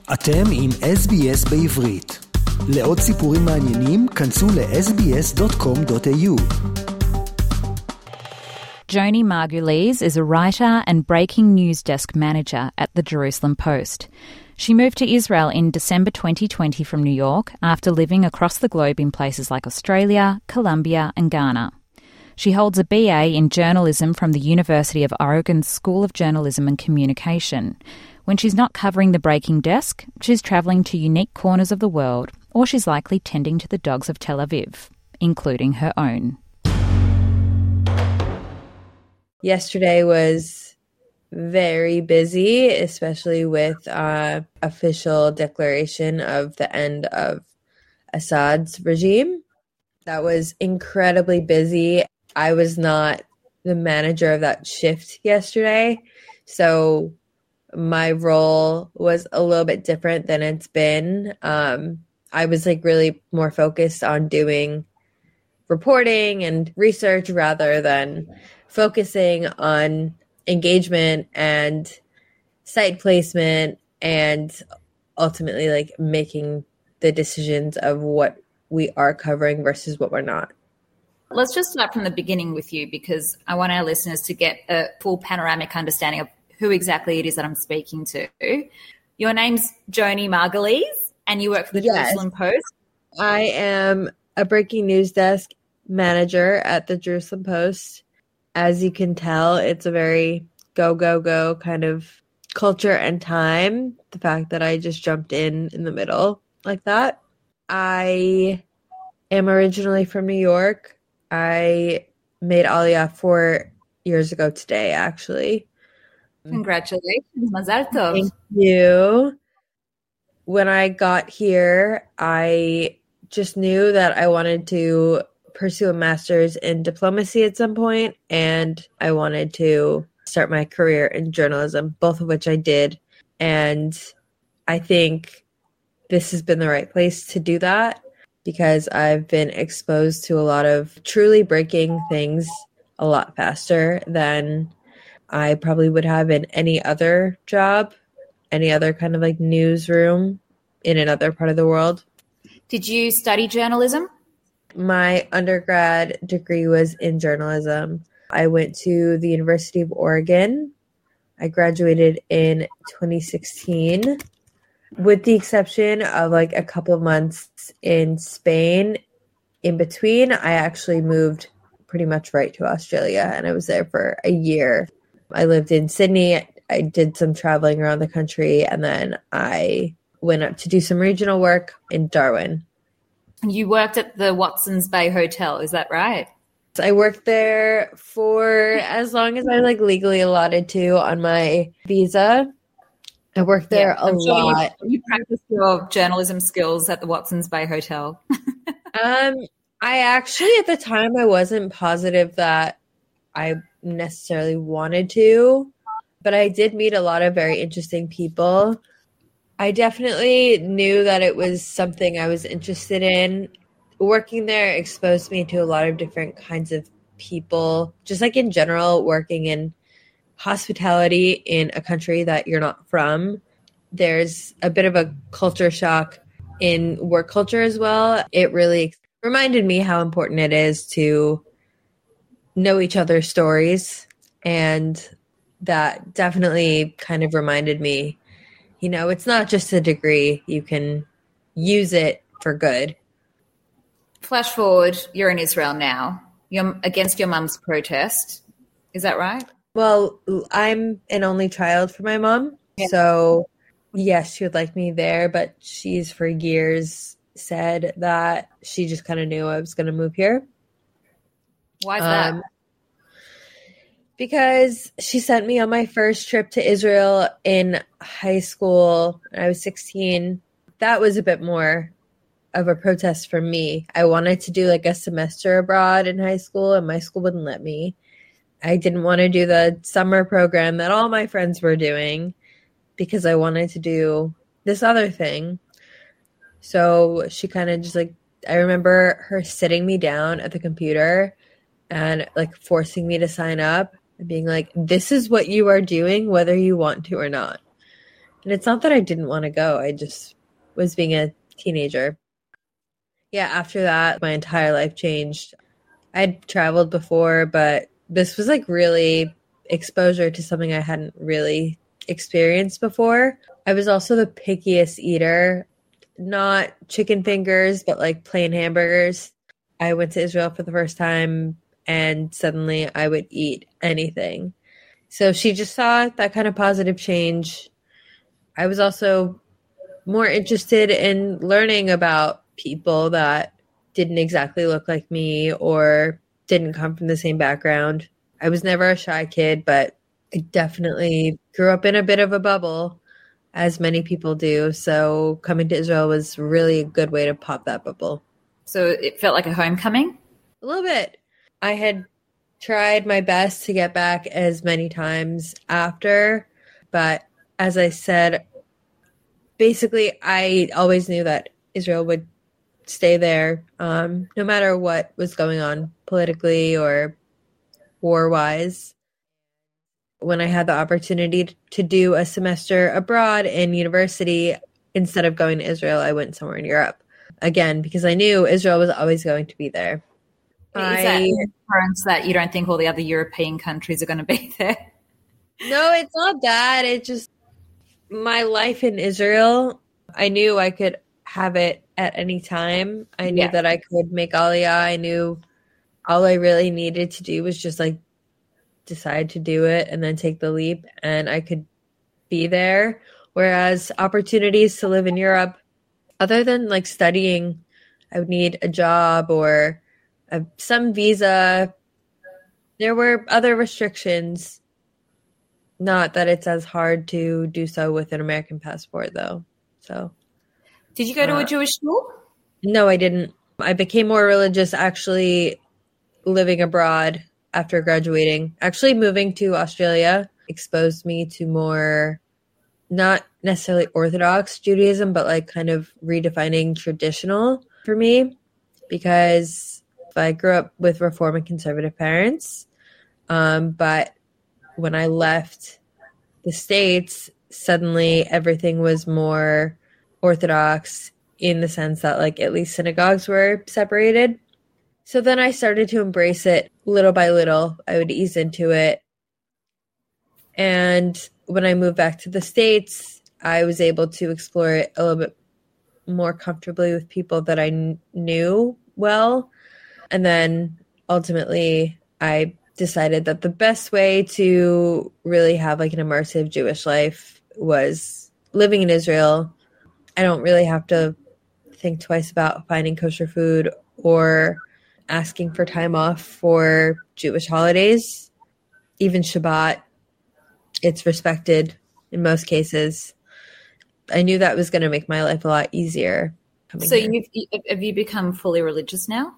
אתם עם SBS בעברית. לעוד סיפורים מעניינים, כנסו ל-sbs.com.au. Joni Margulies is a writer and breaking news desk manager at the Jerusalem Post. She moved to Israel in December 2020 from New York after living across the globe in places like Australia, Colombia and Ghana. She holds a BA in journalism from the University of Oregon's School of Journalism and Communication. When she's not covering the breaking desk, she's travelling to unique corners of the world, or she's likely tending to the dogs of Tel Aviv, including her own. Yesterday was very busy, especially with official declaration of the end of Assad's regime. That was incredibly busy. I was not the manager of that shift yesterday, so my role was a little bit different than it's been. I was really more focused on doing reporting and research rather than focusing on engagement and site placement and ultimately making the decisions of what we are covering versus what we're not. Let's just start from the beginning with you, because I want our listeners to get a full panoramic understanding of who exactly it is that I'm speaking to. Your name's Joni Margulies and you work for the Jerusalem Post. I am a breaking news desk manager at the Jerusalem Post. As you can tell, it's a very go, go, go kind of culture and time. The fact that I just jumped in the middle like that. I am originally from New York. I made Aliyah 4 years ago today, actually. Congratulations, Mazal Tov. Thank you. When I got here, I just knew that I wanted to pursue a master's in diplomacy at some point, and I wanted to start my career in journalism, both of which I did. And I think this has been the right place to do that because I've been exposed to a lot of truly breaking things a lot faster than I probably would have in any other job, any other kind of newsroom in another part of the world. Did you study journalism? My undergrad degree was in journalism. I went to the University of Oregon. I graduated in 2016, with the exception of a couple of months in Spain. In between, I actually moved pretty much right to Australia, and I was there for a year. I lived in Sydney. I did some traveling around the country, and then I went up to do some regional work in Darwin. You worked at the Watsons Bay Hotel, is that right? I worked there for as long as I legally allotted to on my visa. I worked there a lot. You practiced your journalism skills at the Watsons Bay Hotel. I actually, at the time, I wasn't positive that I necessarily wanted to, but I did meet a lot of very interesting people. I definitely knew that it was something I was interested in. Working there exposed me to a lot of different kinds of people, just in general, working in hospitality in a country that you're not from. There's a bit of a culture shock in work culture as well. It really reminded me how important it is to know each other's stories, and that definitely kind of reminded me, it's not just a degree. You can use it for good. Flash forward, you're in Israel now. You're against your mum's protest. Is that right? Well, I'm an only child for my mom. Yeah. So, yes, she would like me there, but she's for years said that she just kind of knew I was going to move here. Why is that? Because she sent me on my first trip to Israel in high school. I was 16. That was a bit more of a protest for me. I wanted to do a semester abroad in high school, and my school wouldn't let me. I didn't want to do the summer program that all my friends were doing because I wanted to do this other thing. So she kind of just I remember her sitting me down at the computer and forcing me to sign up and being this is what you are doing, whether you want to or not. And it's not that I didn't want to go. I just was being a teenager. Yeah, after that, my entire life changed. I'd traveled before, but this was like really exposure to something I hadn't really experienced before. I was also the pickiest eater, not chicken fingers, but like plain hamburgers. I went to Israel for the first time and suddenly I would eat anything. So she just saw that kind of positive change. I was also more interested in learning about people that didn't exactly look like me or didn't come from the same background. I was never a shy kid, but I definitely grew up in a bit of a bubble, as many people do. So coming to Israel was really a good way to pop that bubble. So it felt like a homecoming? A little bit. I had tried my best to get back as many times after, but as I said, basically I always knew that Israel would stay there, no matter what was going on politically or war-wise. When I had the opportunity to do a semester abroad in university, instead of going to Israel, I went somewhere in Europe. Again, because I knew Israel was always going to be there. Is that inference that you don't think all the other European countries are going to be there? No, it's not that. It's just my life in Israel. I knew I could have it at any time. I knew that I could make Aliyah. I knew all I really needed to do was just like decide to do it and then take the leap, and I could be there. Whereas opportunities to live in Europe, other than like studying, I would need a job or some visa. There were other restrictions. Not that it's as hard to do so with an American passport, though. So, did you go to a Jewish school? No, I didn't. I became more religious actually living abroad after graduating. Actually, moving to Australia exposed me to more, not necessarily Orthodox Judaism, but like kind of redefining traditional for me, because I grew up with Reform and conservative parents. But when I left the States, suddenly everything was more Orthodox in the sense that like at least synagogues were separated. So then I started to embrace it little by little. I would ease into it. And when I moved back to the States, I was able to explore it a little bit more comfortably with people that I knew well. And then ultimately I decided that the best way to really have like an immersive Jewish life was living in Israel. I don't really have to think twice about finding kosher food or asking for time off for Jewish holidays. Even Shabbat, it's respected in most cases. I knew that was going to make my life a lot easier. So have you become fully religious now?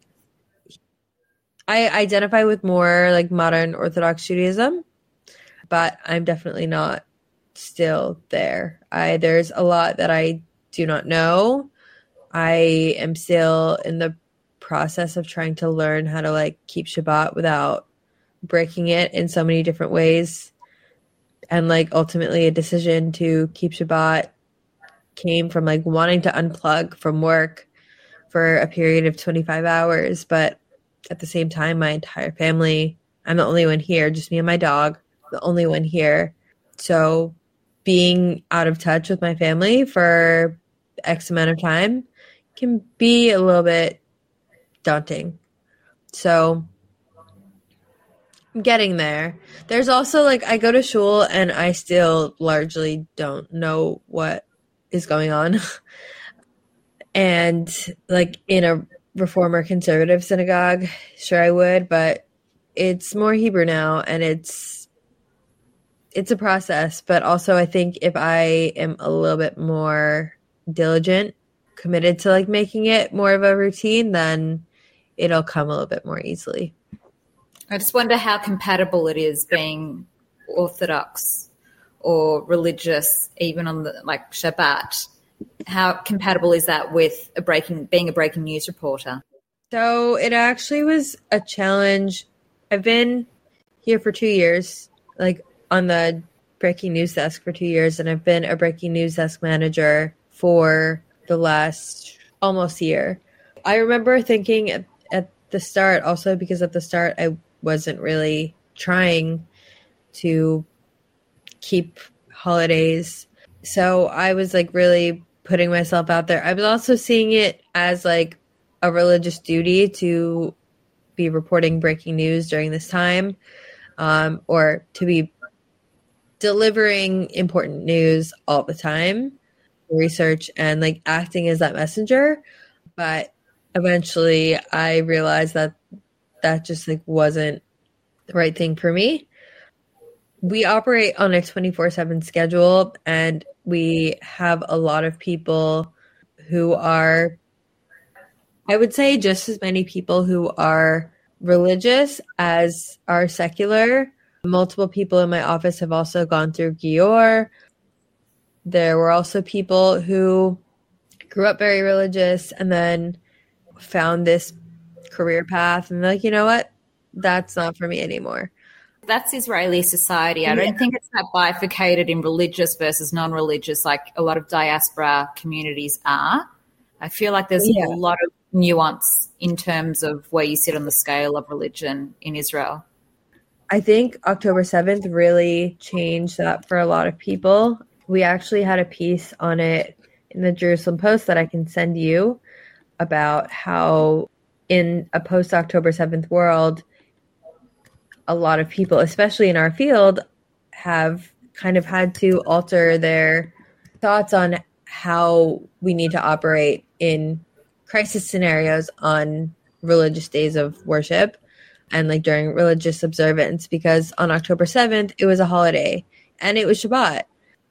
I identify with more like modern Orthodox Judaism, but I'm definitely not still there. There's a lot that I do not know. I am still in the process of trying to learn how to like keep Shabbat without breaking it in so many different ways. And like ultimately a decision to keep Shabbat came from like wanting to unplug from work for a period of 25 hours. But at the same time, my entire family, I'm the only one here, just me and my dog, the only one here. So being out of touch with my family for X amount of time can be a little bit daunting. So I'm getting there. There's also like, I go to shul and I still largely don't know what is going on. And like in a Reform or conservative synagogue, sure I would, but it's more Hebrew now, and it's a process. But also I think if I am a little bit more diligent, committed to like making it more of a routine, then it'll come a little bit more easily. I just wonder how compatible it is being Orthodox or religious, even on the like Shabbat. How compatible is that with being a breaking news reporter? So it actually was a challenge. I've been here for 2 years, like on the breaking news desk for 2 years, and I've been a breaking news desk manager for the last almost year. I remember thinking at the start, also because at the start I wasn't really trying to keep holidays. So I was like really putting myself out there. I was also seeing it as like a religious duty to be reporting breaking news during this time, or to be delivering important news all the time, research, and like acting as that messenger. But eventually I realized that just like wasn't the right thing for me. We operate on a 24/7 schedule, and we have a lot of people who are, I would say, just as many people who are religious as are secular. Multiple people in my office have also gone through Gior. There were also people who grew up very religious and then found this career path and they're like, you know what? That's not for me anymore. That's Israeli society. I don't think it's that bifurcated in religious versus non-religious like a lot of diaspora communities are. I feel like there's a lot of nuance in terms of where you sit on the scale of religion in Israel. I think October 7th really changed that for a lot of people. We actually had a piece on it in the Jerusalem Post that I can send you about how in a post-October 7th world, a lot of people, especially in our field, have kind of had to alter their thoughts on how we need to operate in crisis scenarios on religious days of worship and like during religious observance, because on October 7th, it was a holiday and it was Shabbat.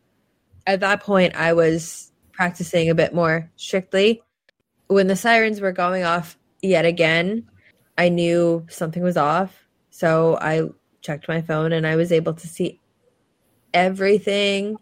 At that point, I was practicing a bit more strictly. When the sirens were going off yet again, I knew something was off. So I checked my phone and I was able to see everything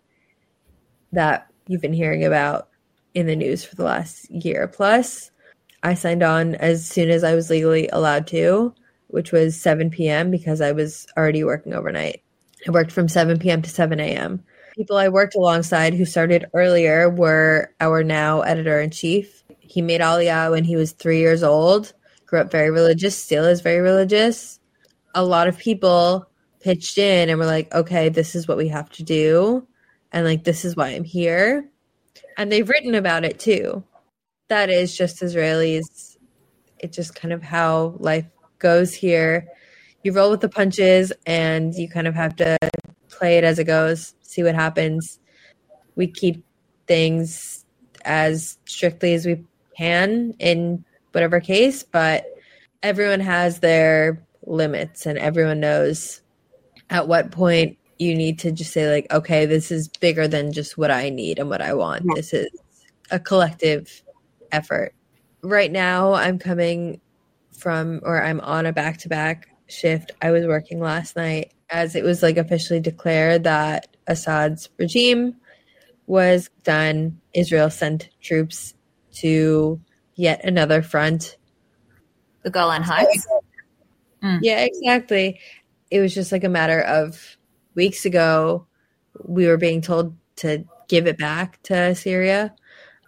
that you've been hearing about in the news for the last year plus. I signed on as soon as I was legally allowed to, which was 7 p.m. because I was already working overnight. I worked from 7 p.m. to 7 a.m. People I worked alongside who started earlier were our now editor-in-chief. He made Aliyah when he was 3 years old, grew up very religious, still is very religious. A lot of people pitched in and were like, okay, this is what we have to do. And like, this is why I'm here. And they've written about it too. That is just Israelis. It's just kind of how life goes here. You roll with the punches and you kind of have to play it as it goes, see what happens. We keep things as strictly as we can in whatever case, but everyone has their limits and everyone knows at what point you need to just say like, okay, this is bigger than just what I need and what I want. This is a collective effort. Right now I'm coming from, or I'm on a back-to-back shift. I was working last night as it was like officially declared that Assad's regime was done. Israel sent troops to yet another front. The Golan Heights. Yeah, exactly. It was just like a matter of weeks ago, we were being told to give it back to Syria.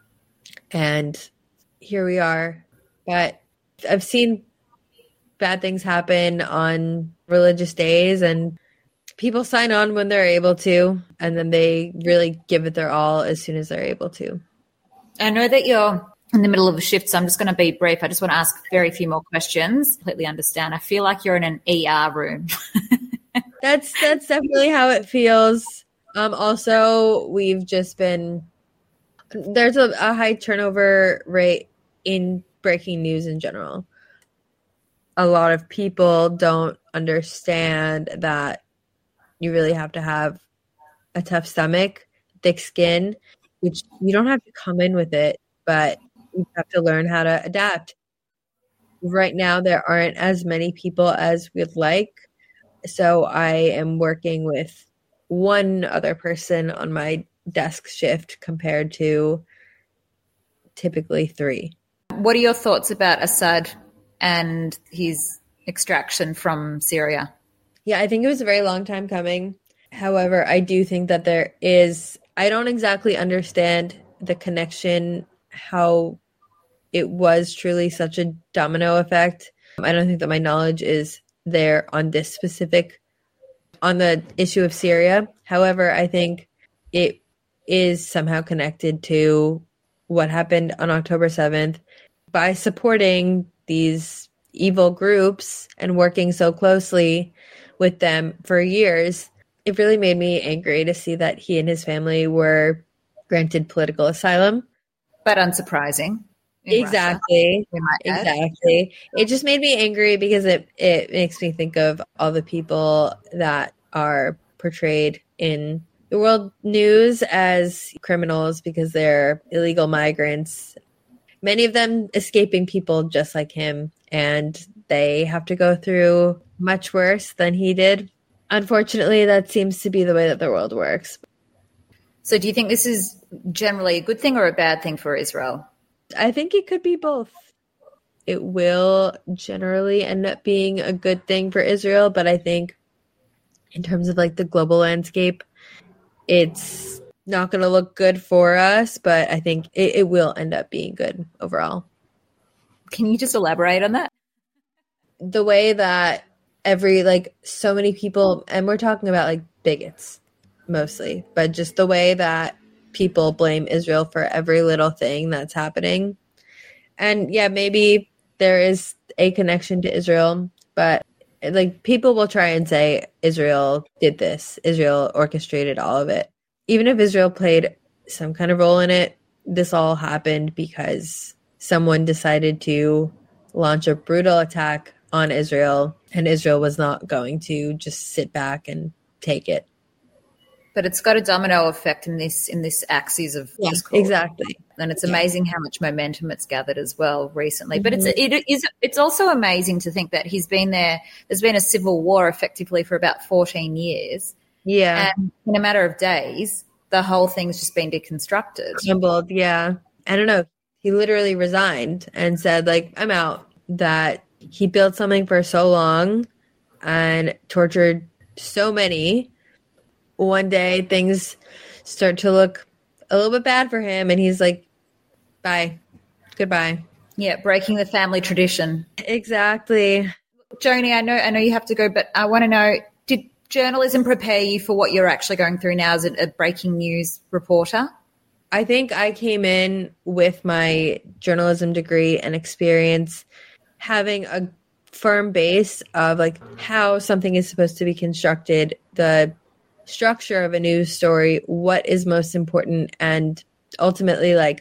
And here we are. But I've seen bad things happen on religious days and people sign on when they're able to. And then they really give it their all as soon as they're able to. I know that you're in the middle of a shift, so I'm just going to be brief. I just want to ask very few more questions. Completely understand. I feel like you're in an ER room. That's definitely how it feels. Also, we've just been, there's a high turnover rate in breaking news in general. A lot of people don't understand that you really have to have a tough stomach, thick skin, which you don't have to come in with it, but you have to learn how to adapt. Right now, there aren't as many people as we'd like. So I am working with one other person on my desk shift compared to typically 3. What are your thoughts about Assad and his extraction from Syria? Yeah, I think it was a very long time coming. However, I do think that I don't exactly understand the connection, how it was truly such a domino effect. I don't think that my knowledge is there on on the issue of Syria. However, I think it is somehow connected to what happened on October 7th by supporting these evil groups and working so closely with them for years. It really made me angry to see that he and his family were granted political asylum. But unsurprising. Exactly. Exactly. It just made me angry because it makes me think of all the people that are portrayed in the world news as criminals because they're illegal migrants. Many of them escaping people just like him, and they have to go through much worse than he did. Unfortunately, that seems to be the way that the world works. So do you think this is generally a good thing or a bad thing for Israel? I think it could be both. It will generally end up being a good thing for Israel, but I think in terms of like the global landscape, it's not going to look good for us, but I think it will end up being good overall. Can you just elaborate on that? The way that so many people, and we're talking about like bigots mostly, but just the way that people blame Israel for every little thing that's happening. And yeah, maybe there is a connection to Israel, but like people will try and say Israel did this, Israel orchestrated all of it. Even if Israel played some kind of role in it, this all happened because someone decided to launch a brutal attack on Israel, and Israel was not going to just sit back and take it. But it's got a domino effect in this axis of discourse. Exactly. And it's amazing how much momentum it's gathered as well recently. But it's also amazing to think that he's been there. There's been a civil war effectively for about 14 years. Yeah. And in a matter of days, the whole thing's just been deconstructed. Crumbled, yeah. I don't know. He literally resigned and said, like, I'm out. That he built something for so long and tortured so many. One day things start to look a little bit bad for him, and he's like, bye. Goodbye. Yeah, breaking the family tradition. Exactly. Joni, I know you have to go, but I want to know, did journalism prepare you for what you're actually going through now as a breaking news reporter? I think I came in with my journalism degree and experience having a firm base of like how something is supposed to be constructed, the structure of a news story, what is most important, and ultimately like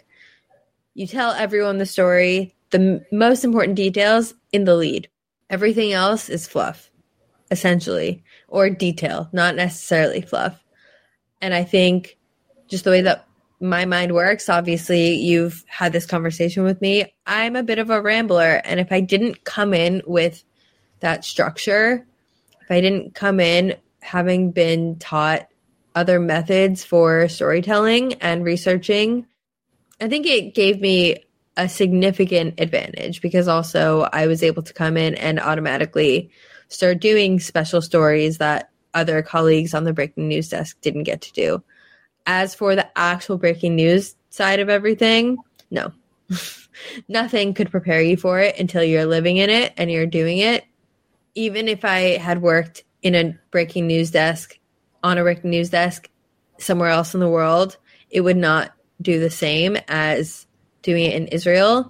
you tell everyone the story, the most important details in the lead. Everything else is fluff, essentially, or detail, not necessarily fluff. And I think just the way that my mind works, obviously you've had this conversation with me, I'm a bit of a rambler. And if I didn't come in with that structure, if I didn't come in having been taught other methods for storytelling and researching, I think it gave me a significant advantage because also I was able to come in and automatically start doing special stories that other colleagues on the breaking news desk didn't get to do. As for the actual breaking news side of everything, no. Nothing could prepare you for it until you're living in it and you're doing it. Even if I had worked in a breaking news desk, on a breaking news desk somewhere else in the world, it would not do the same as doing it in Israel.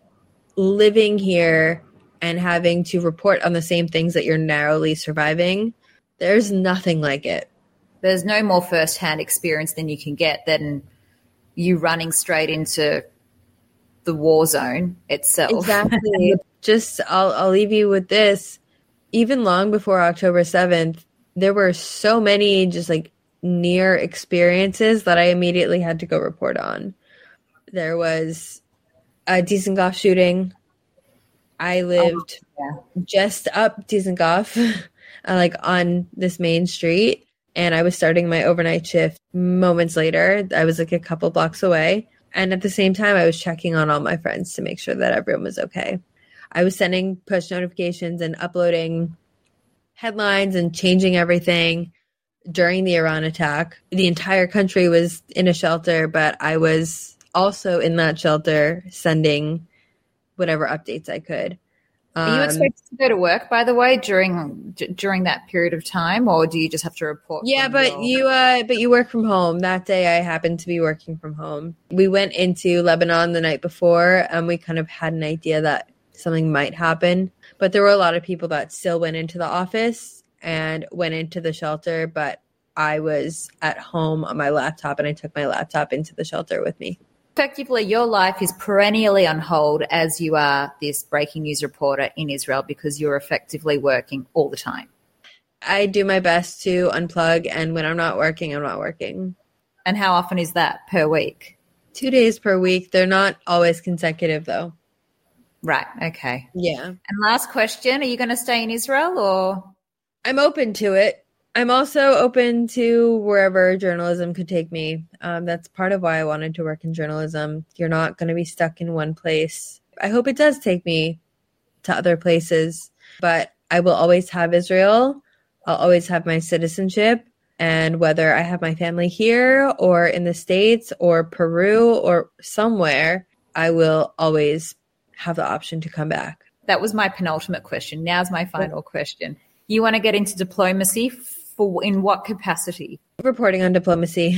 Living here and having to report on the same things that you're narrowly surviving, there's nothing like it. There's no more first-hand experience than you can get than you running straight into the war zone itself. Exactly. Just, I'll leave you with this. Even long before October 7th, there were so many just like near experiences that I immediately had to go report on. There was a Dizengoff shooting. I lived just up Dizengoff, like on this main street. And I was starting my overnight shift moments later. I was like a couple blocks away. And at the same time, I was checking on all my friends to make sure that everyone was okay. I was sending push notifications and uploading headlines and changing everything. during the Iran attack. The entire country was in a shelter, but I was also in that shelter sending whatever updates I could. Are you expected to go to work, by the way, during that period of time, or do you just have to report? Yeah, but you work from home. That day I happened to be working from home. We went into Lebanon the night before, and we kind of had an idea that something might happen. But there were a lot of people that still went into the office and went into the shelter, but I was at home on my laptop, and I took my laptop into the shelter with me. Effectively, your life is perennially on hold as you are this breaking news reporter in Israel because you're effectively working all the time. I do my best to unplug, and when I'm not working, I'm not working. And how often is that per week? 2 days per week. They're not always consecutive, though. Right, okay. Yeah. And last question, are you going to stay in Israel or? I'm open to it. I'm also open to wherever journalism could take me. That's part of why I wanted to work in journalism. You're not going to be stuck in one place. I hope it does take me to other places, but I will always have Israel. I'll always have my citizenship. And whether I have my family here or in the States or Peru or somewhere, I will always have the option to come back. That was my penultimate question. Now's my final question. You want to get into diplomacy in what capacity? Reporting on diplomacy.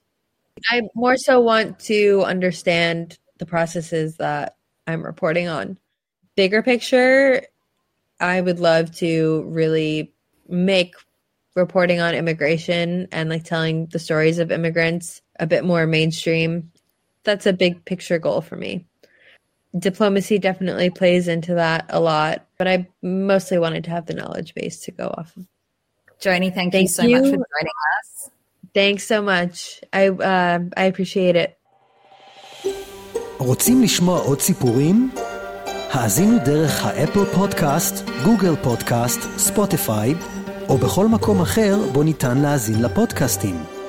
I more so want to understand the processes that I'm reporting on. Bigger picture, I would love to really make reporting on immigration and like telling the stories of immigrants a bit more mainstream. That's a big picture goal for me. Diplomacy definitely plays into that a lot, but I mostly wanted to have the knowledge base to go off of. Joni, thank you so much for joining us. Thanks so much. I appreciate it. רוצים לשמוע עוד סיפורים? האזינו דרך האפל פודקאסט, גוגל פודקאסט, ספוטיפיי, או בכל מקום אחר בו ניתן להאזין לפודקאסטים.